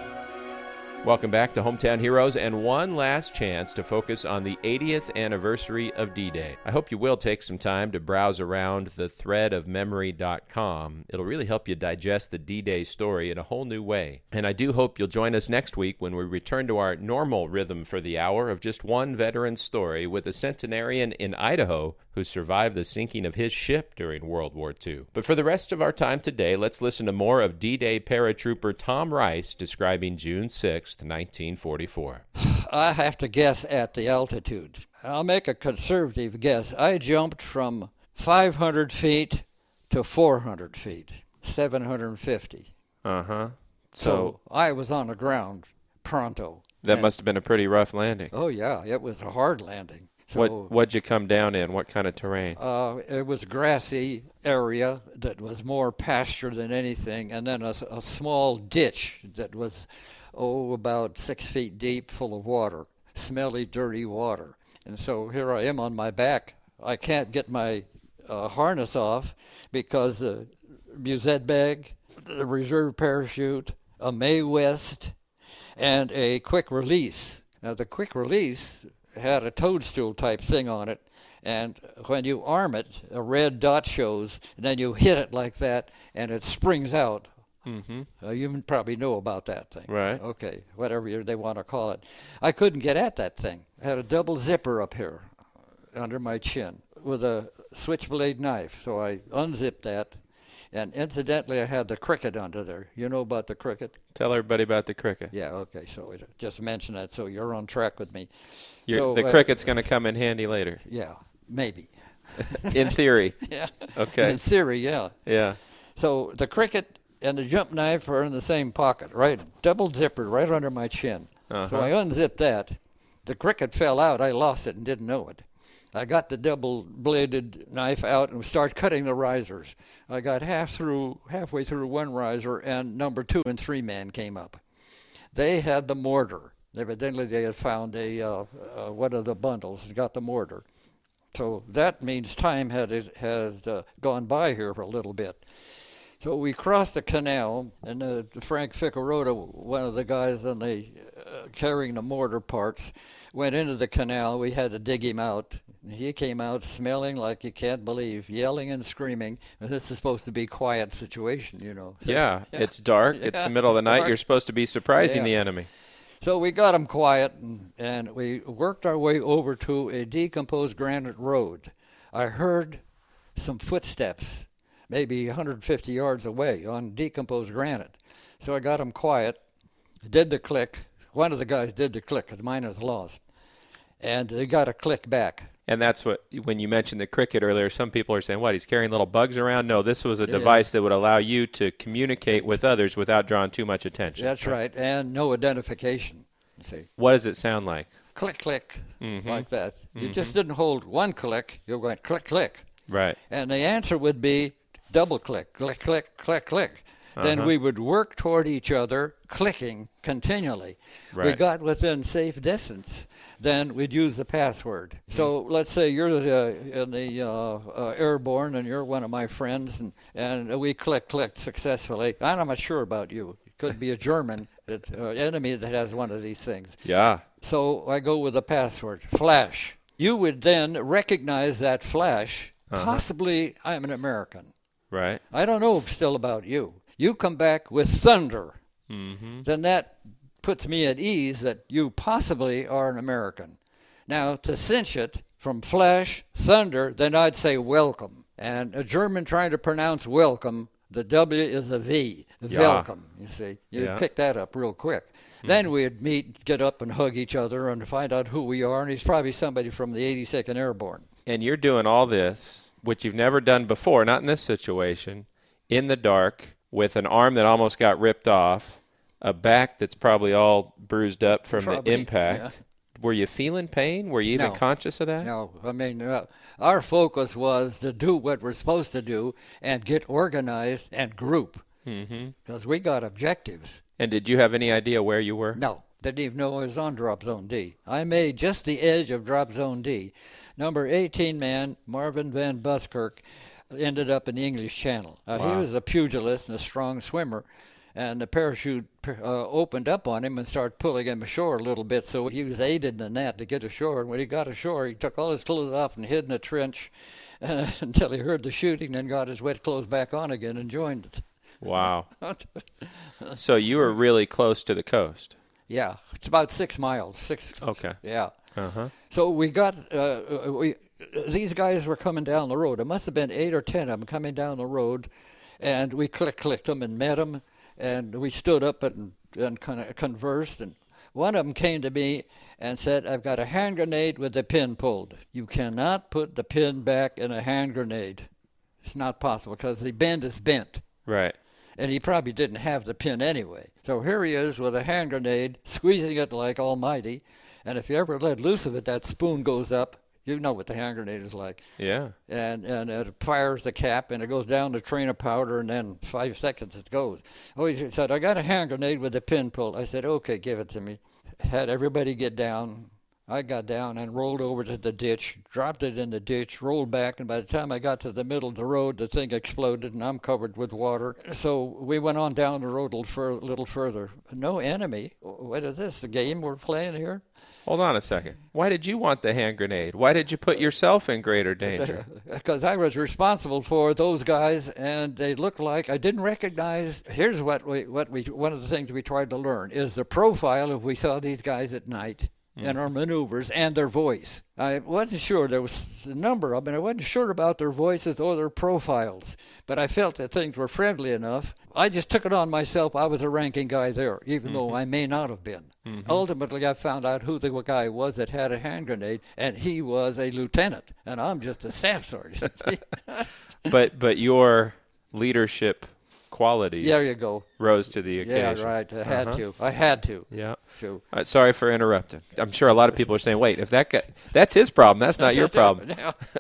Welcome back to Hometown Heroes, and one last chance to focus on the eightieth anniversary of D-Day. I hope you will take some time to browse around the thread of memory dot com. It'll really help you digest the D-Day story in a whole new way. And I do hope you'll join us next week when we return to our normal rhythm for the hour of just one veteran's story with a centenarian in Idaho who survived the sinking of his ship during World War Two. But for the rest of our time today, let's listen to more of D-Day paratrooper Tom Rice describing June sixth, nineteen forty-four. I have to guess at the altitude. I'll make a conservative guess. I jumped from five hundred feet to four hundred feet, seven hundred fifty. Uh-huh. So, So I was on the ground pronto. that And- must have been a pretty rough landing. Oh, yeah, it was a hard landing. So, What what'd you come down in? What kind of terrain? Uh, it was grassy area that was more pasture than anything, and then a, a small ditch that was, oh, about six feet deep, full of water, smelly, dirty water. And so here I am on my back. I can't get my uh, harness off because the musette bag, the reserve parachute, a Mae West, and a quick release. Now, the quick release had a toadstool type thing on it, and when you arm it, a red dot shows, and then you hit it like that, and it springs out. Mm-hmm. Uh, you probably know about that thing. Right. Okay, whatever you, they want to call it. I couldn't get at that thing. I had a double zipper up here under my chin with a switchblade knife, so I unzipped that. And incidentally, I had the cricket under there. You know about the cricket? Tell everybody about the cricket. Yeah, okay, so it, just mention that so you're on track with me. You're, so, the uh, cricket's going to come in handy later. Yeah, maybe. In theory. Yeah. Okay. In theory, yeah. Yeah. So the cricket and the jump knife are in the same pocket, right? Double zippered right under my chin. Uh-huh. So I unzipped that. The cricket fell out. I lost it and didn't know it. I got the double-bladed knife out and started cutting the risers. I got half through, halfway through one riser, and number two and three man came up. They had the mortar. Evidently, they had found a uh, uh, one of the bundles and got the mortar. So that means time had has uh, gone by here for a little bit. So we crossed the canal, and uh, Frank Ficarota, one of the guys on the uh, carrying the mortar parts, went into the canal. We had to dig him out. He came out smelling like you can't believe, yelling and screaming. And this is supposed to be a quiet situation, you know. So, yeah, yeah, it's dark. yeah, It's the middle of the night. dark. You're supposed to be surprising Yeah. the enemy. So we got him quiet, and, and we worked our way over to a decomposed granite road. I heard some footsteps, maybe one hundred fifty yards away on decomposed granite. So I got him quiet, did the click. One of the guys did the click, and mine was lost. And they got a click back. And that's what, when you mentioned the cricket earlier, some people are saying, what, he's carrying little bugs around? No, this was a device that would allow you to communicate with others without drawing too much attention. That's right, and no identification. See, What does it sound like? click, click, Mm-hmm. like that. You just didn't hold one click. You went click, click. Right. And the answer would be double click, click, click, click, click. Then we would work toward each other, clicking continually. We Right. got within safe distance. Then we'd use the password. So let's say you're uh, in the uh, uh, airborne and you're one of my friends, and, and we click, clicked successfully. I'm not sure about you. It could be a German that, uh, enemy that has one of these things. Yeah. So I go with the password, flash. You would then recognize that flash. Uh-huh. Possibly I'm an American. Right. I don't know still about you. You come back with thunder. Mm-hmm. Then that puts me at ease that you possibly are an American. Now, to cinch it from flash, thunder, then I'd say welcome. And a German trying to pronounce welcome, the W is a V, Yeah. welcome, you see. You'd Yeah. pick that up real quick. Then we'd meet, get up and hug each other and find out who we are, and he's probably somebody from the eighty-second Airborne. And you're doing all this, which you've never done before, not in this situation, in the dark, with an arm that almost got ripped off, a back that's probably all bruised up from Probably, the impact. yeah. Were you feeling pain? Were you even No. conscious of that? No, I mean, uh, our focus was to do what we're supposed to do and get organized and group, because we got objectives. And did you have any idea where you were? No, didn't even know I was on Drop Zone D. I made just the edge of Drop Zone D. Number eighteen man, Marvin Van Buskirk, ended up in the English Channel. Uh, Wow. He was a pugilist and a strong swimmer, and the parachute uh, opened up on him and started pulling him ashore a little bit, so he was aided in that to get ashore. And when he got ashore, he took all his clothes off and hid in a trench uh, until he heard the shooting, then got his wet clothes back on again and joined it. Wow. So you were really close to the coast. Yeah, it's about six miles. Six. Okay. Yeah. Uh-huh. So we got uh, we these guys were coming down the road. It must have been eight or ten of them coming down the road, and we click clicked them and met them, and we stood up and and kind of conversed. And one of them came to me and said, "I've got a hand grenade with the pin pulled. You cannot put the pin back in a hand grenade. It's not possible because the bend is bent." Right. And he probably didn't have the pin anyway. So here he is with a hand grenade, squeezing it like almighty. And if you ever let loose of it, that spoon goes up. You know what the hand grenade is like. Yeah. And and it fires the cap, and it goes down the train of powder, and then five seconds it goes. Oh, he said, "I got a hand grenade with the pin pulled." I said, "Okay, give it to me." Had everybody get down. I got down and rolled over to the ditch, dropped it in the ditch, rolled back, and by the time I got to the middle of the road, the thing exploded, and I'm covered with water. So we went on down the road a little, fur- little further. No enemy. What is this, the game we're playing here? Hold on a second. Why did you want the hand grenade? Why did you put yourself in greater danger? Because I was responsible for those guys, and they looked like I didn't recognize. Here's what we, what we, one of the things we tried to learn is the profile if we saw these guys at night. And our maneuvers and their voice. I wasn't sure. There was a number of them, and I wasn't sure about their voices or their profiles. But I felt that things were friendly enough. I just took it on myself. I was a ranking guy there, even mm-hmm. though I may not have been. Mm-hmm. Ultimately, I found out who the guy was that had a hand grenade, and he was a lieutenant, and I'm just a staff sergeant. but but your leadership qualities there you go. rose to the occasion. Yeah, right. I had uh-huh. to. I had to. Yeah. So, uh, sorry for interrupting. I'm sure a lot of people are saying, wait, if that guy, that's his problem. That's not your problem.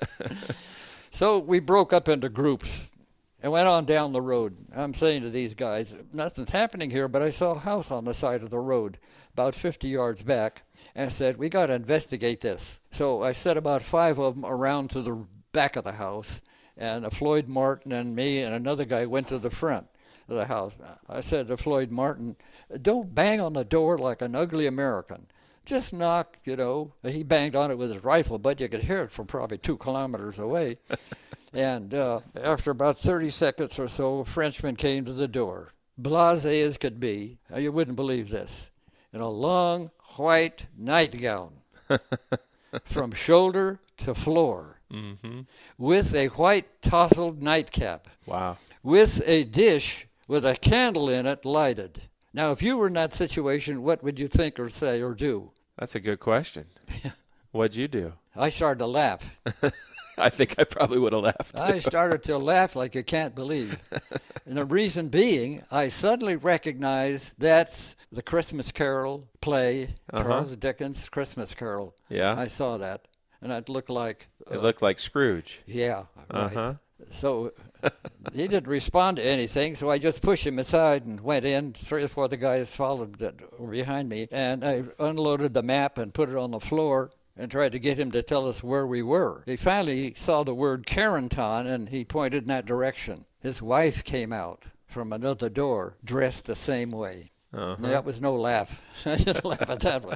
So we broke up into groups and went on down the road. I'm saying to these guys, nothing's happening here, but I saw a house on the side of the road about fifty yards back and said, we got to investigate this. So I set about five of them around to the back of the house. And Floyd Martin and me and another guy went to the front of the house. I said to Floyd Martin, don't bang on the door like an ugly American. Just knock, you know. He banged on it with his rifle, but you could hear it from probably two kilometers away. And uh, after about thirty seconds or so, a Frenchman came to the door, blasé as could be. You wouldn't believe this. In a long white nightgown from shoulder to floor. Mm-hmm. With a white tousled nightcap. Wow. With a dish with a candle in it lighted. Now, if you were in that situation, what would you think or say or do? That's a good question. What'd you do? I started to laugh. I think I probably would have laughed. I started to laugh like you can't believe. And the reason being, I suddenly recognized that's the Christmas Carol play, uh-huh. Charles Dickens' Christmas Carol. Yeah. I saw that. And it looked like... Uh, it looked like Scrooge. Yeah, right. Uh-huh. So he didn't respond to anything, so I just pushed him aside and went in. Three or four of the guys followed behind me, and I unloaded the map and put it on the floor and tried to get him to tell us where we were. He finally saw the word Carenton, and he pointed in that direction. His wife came out from another door, dressed the same way. Uh-huh. That was no laugh. I didn't laugh at that one.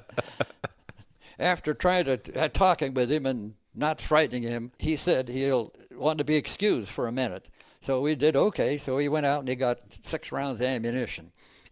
After trying to uh, talking with him and not frightening him, he said he'll want to be excused for a minute. So we did okay. So he went out and he got six rounds of ammunition.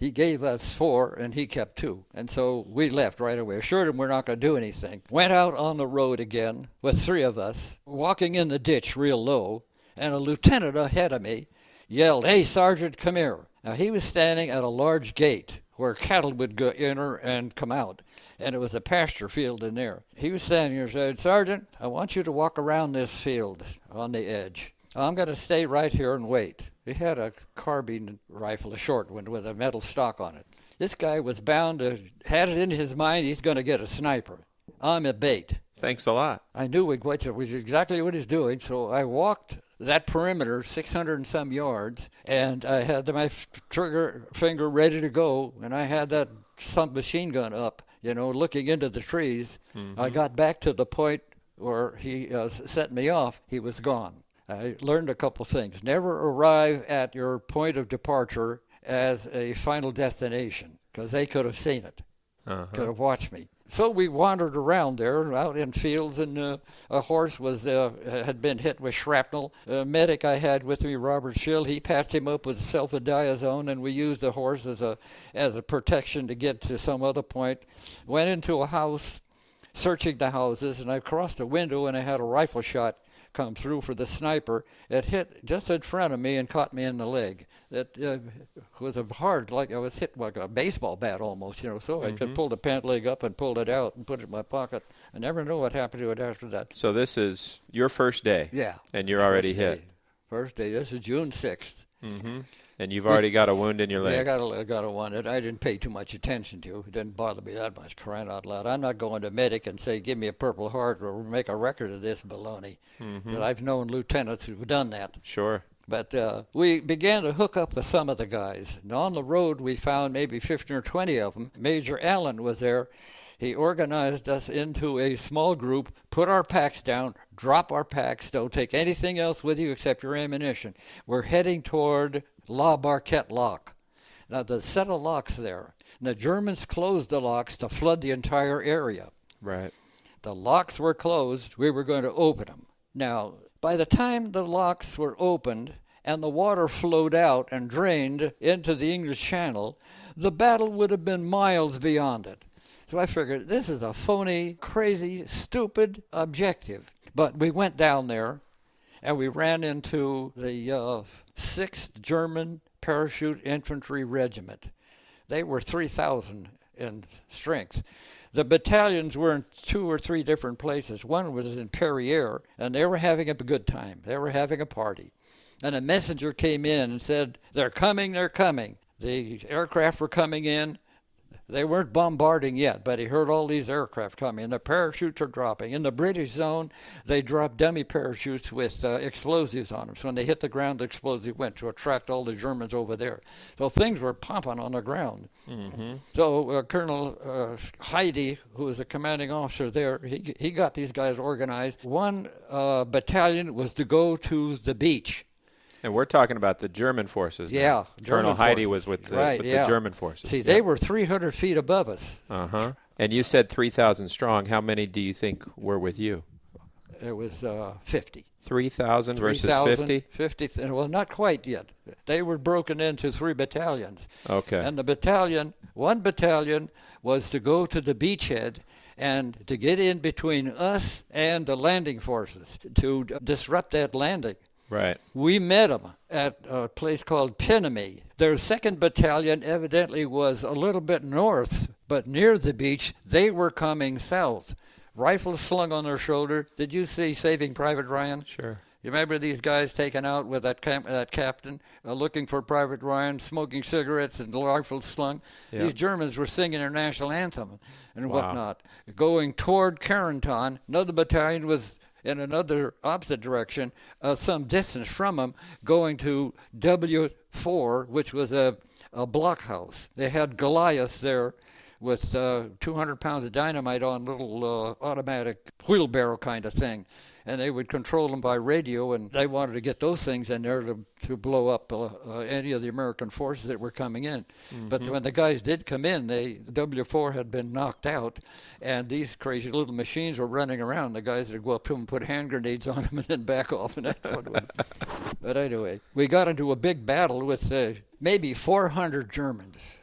He gave us four, and he kept two. And so we left right away. Assured him we're not going to do anything. Went out on the road again with three of us, walking in the ditch real low, and a lieutenant ahead of me yelled, "Hey, Sergeant, come here." Now, he was standing at a large gate where cattle would go enter and come out, and it was a pasture field in there. He was standing there and said, "Sergeant, I want you to walk around this field on the edge. I'm going to stay right here and wait." He had a carbine rifle, a short one, with a metal stock on it. This guy was bound to, had it in his mind he's going to get a sniper. I'm a bait. Thanks a lot. I knew it was exactly what he's doing, so I walked that perimeter, six hundred and some yards, and I had my f- trigger finger ready to go, and I had that submachine gun up, you know, looking into the trees. Mm-hmm. I got back to the point where he uh, set me off. He was gone. I learned a couple things. Never arrive at your point of departure as a final destination, because they could have seen it, uh-huh. could have watched me. So we wandered around there, out in fields, and uh, a horse was uh, had been hit with shrapnel. A medic I had with me, Robert Schill, he patched him up with sulfadiazone, and we used the horse as a as a protection to get to some other point. Went into a house, searching the houses, and I crossed a window, and I had a rifle shot come through for the sniper. It hit just in front of me and caught me in the leg. It uh, was a hard, like I was hit like a baseball bat almost, you know. So mm-hmm. I just pulled the pant leg up and pulled it out and put it in my pocket. I never know what happened to it after that. So this is your first day. Yeah. And you're already first hit. Day. First day. This is June sixth. Mm-hmm. And you've already got a wound in your leg. Yeah, I got a, I got a wound that I didn't pay too much attention to. It didn't bother me that much, crying out loud. I'm not going to medic and say, give me a Purple Heart or make a record of this baloney. Mm-hmm. But I've known lieutenants who've done that. Sure. But uh, we began to hook up with some of the guys. And on the road, we found maybe fifteen or twenty of them. Major Allen was there. He organized us into a small group, put our packs down, drop our packs, don't take anything else with you except your ammunition. We're heading toward La Barquette Lock. Now, there's a set of locks there. And the Germans closed the locks to flood the entire area. Right. The locks were closed. We were going to open them. Now, by the time the locks were opened and the water flowed out and drained into the English Channel, the battle would have been miles beyond it. So I figured, this is a phony, crazy, stupid objective. But we went down there, and we ran into the uh, sixth German Parachute Infantry Regiment. They were three thousand in strength. The battalions were in two or three different places. One was in Perrier, and they were having a good time. They were having a party. And a messenger came in and said, they're coming, they're coming. The aircraft were coming in. They weren't bombarding yet, but he heard all these aircraft coming. The parachutes are dropping. In the British zone, they dropped dummy parachutes with uh, explosives on them. So when they hit the ground, the explosive went to attract all the Germans over there. So things were pumping on the ground. Mm-hmm. So uh, Colonel uh, Heidi, who was the commanding officer there, he, he got these guys organized. One uh, battalion was to go to the beach. And we're talking about the German forces now. Yeah. Colonel German Heidi forces. was with the, right, with yeah. the German forces. See, yeah. they were three hundred feet above us. Uh-huh. And you said three thousand strong. How many do you think were with you? It was uh, fifty. three thousand versus fifty? fifty, well, not quite yet. They were broken into three battalions. Okay. And the battalion, one battalion was to go to the beachhead and to get in between us and the landing forces to disrupt that landing. Right. We met them at a place called Pinamy. Their second battalion evidently was a little bit north, but near the beach. They were coming south. Rifles slung on their shoulder. Did you see Saving Private Ryan? Sure. You remember these guys taken out with that camp, that captain, uh, looking for Private Ryan, smoking cigarettes and rifles slung? Yeah. These Germans were singing their national anthem and wow. whatnot. Going toward Carentan, another battalion was in another opposite direction, uh, some distance from them, going to W four, which was a, a blockhouse. They had Goliaths there with uh, two hundred pounds of dynamite on a little uh, automatic wheelbarrow kind of thing. And they would control them by radio, and they wanted to get those things in there to, to blow up uh, uh, any of the American forces that were coming in. Mm-hmm. But when the guys did come in, they the W four had been knocked out, and these crazy little machines were running around. The guys would go up to them and put hand grenades on them and then back off. And that's what would. But anyway, we got into a big battle with uh, maybe four hundred Germans.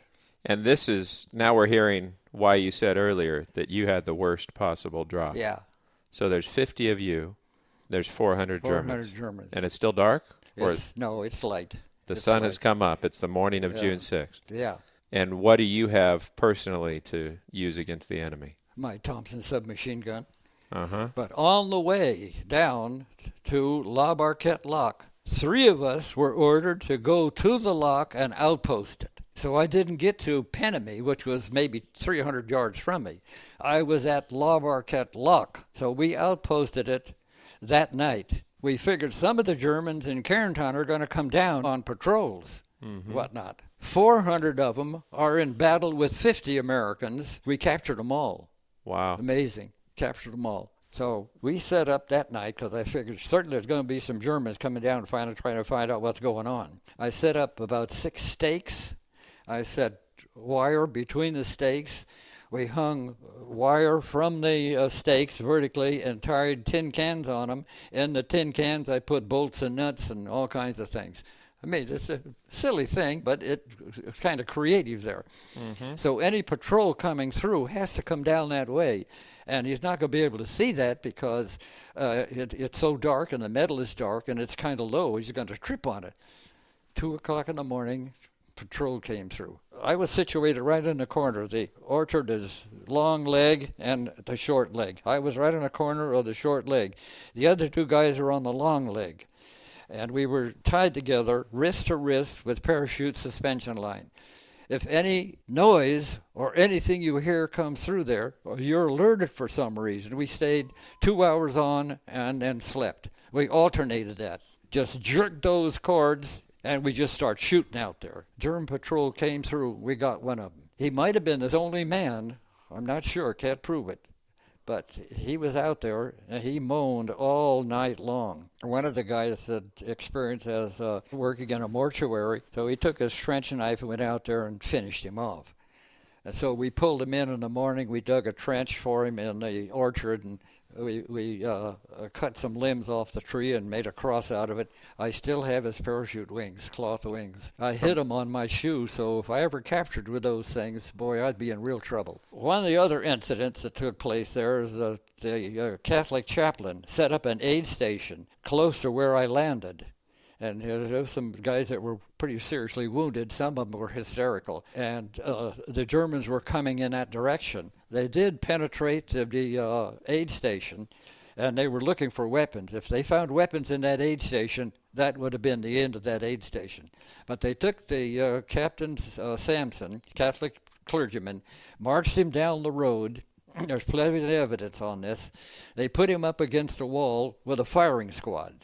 And this is, now we're hearing why you said earlier that you had the worst possible drop. Yeah. So there's fifty of you. There's four hundred, four hundred Germans. Germans. And it's still dark? Or It's, no, it's light. the It's sun light. has come up. It's the morning of Yeah. June sixth. Yeah. And what do you have personally to use against the enemy? My Thompson submachine gun. Uh-huh. But on the way down to La Barquette Lock, three of us were ordered to go to the lock and outpost it. So I didn't get to Penemy, which was maybe three hundred yards from me. I was at La Barquette Lock, so we outposted it that night. We figured some of the Germans in Carenton are going to come down on patrols, mm-hmm. whatnot. four hundred of them are in battle with fifty Americans. We captured them all. Wow. Amazing. Captured them all. So we set up that night because I figured certainly there's going to be some Germans coming down and find, trying to find out what's going on. I set up about six stakes. I set wire between the stakes. We hung wire from the uh, stakes vertically and tied tin cans on them. In the tin cans, I put bolts and nuts and all kinds of things. I mean, it's a silly thing, but it, it's kind of creative there. Mm-hmm. So any patrol coming through has to come down that way. And he's not going to be able to see that because uh, it, it's so dark and the metal is dark and it's kind of low. He's going to trip on it. Two o'clock in the morning, patrol came through. I was situated right in the corner. The orchard is long leg and the short leg. I was right in the corner of the short leg. The other two guys are on the long leg. And we were tied together, wrist to wrist, with parachute suspension line. If any noise or anything you hear comes through there, or you're alerted for some reason. We stayed two hours on and then slept. We alternated that. Just jerked those cords, and we just start shooting out there. German patrol came through. We got one of them. He might have been his only man. I'm not sure. Can't prove it. But he was out there, and he moaned all night long. One of the guys had experience as uh, working in a mortuary, so he took his trench knife and went out there and finished him off. And so we pulled him in in the morning. We dug a trench for him in the orchard, and we, we uh, cut some limbs off the tree and made a cross out of it. I still have his parachute wings, cloth wings. I hid them on my shoe, so if I ever captured with those things, boy, I'd be in real trouble. One of the other incidents that took place there is the, the uh, Catholic chaplain set up an aid station close to where I landed. And there were some guys that were pretty seriously wounded. Some of them were hysterical. And uh, the Germans were coming in that direction. They did penetrate the, the uh, aid station, and they were looking for weapons. If they found weapons in that aid station, that would have been the end of that aid station. But they took the uh, Captain uh, Sampson, Catholic clergyman, marched him down the road. There's plenty of evidence on this. They put him up against a wall with a firing squad.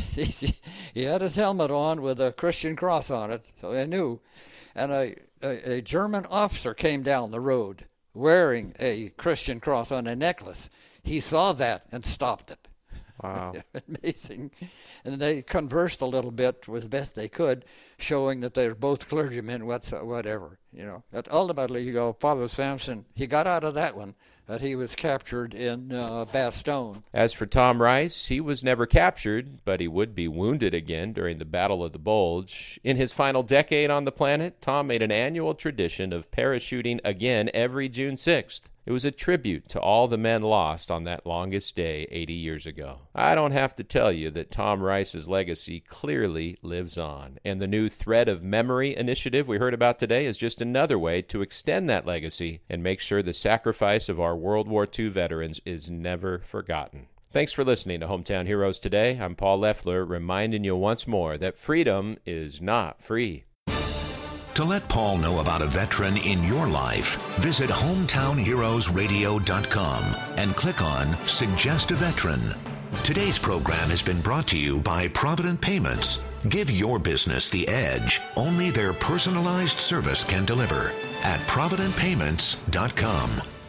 He had his helmet on with a Christian cross on it, so I knew. And a, a, a German officer came down the road wearing a Christian cross on a necklace. He saw that and stopped it. Wow. Amazing. And they conversed a little bit as best they could, showing that they're both clergymen, whatever. You know. But ultimately, you go, Father Sampson, he got out of that one. That he was captured in uh, Bastogne. As for Tom Rice, he was never captured, but he would be wounded again during the Battle of the Bulge. In his final decade on the planet, Tom made an annual tradition of parachuting again every June sixth. It was a tribute to all the men lost on that longest day eighty years ago. I don't have to tell you that Tom Rice's legacy clearly lives on, and the new Thread of Memory initiative we heard about today is just another way to extend that legacy and make sure the sacrifice of our World War Two veterans is never forgotten. Thanks for listening to Hometown Heroes today. I'm Paul Leffler, reminding you once more that freedom is not free. To let Paul know about a veteran in your life, visit hometown heroes radio dot com and click on Suggest a Veteran. Today's program has been brought to you by Provident Payments. Give your business the edge only their personalized service can deliver at provident payments dot com.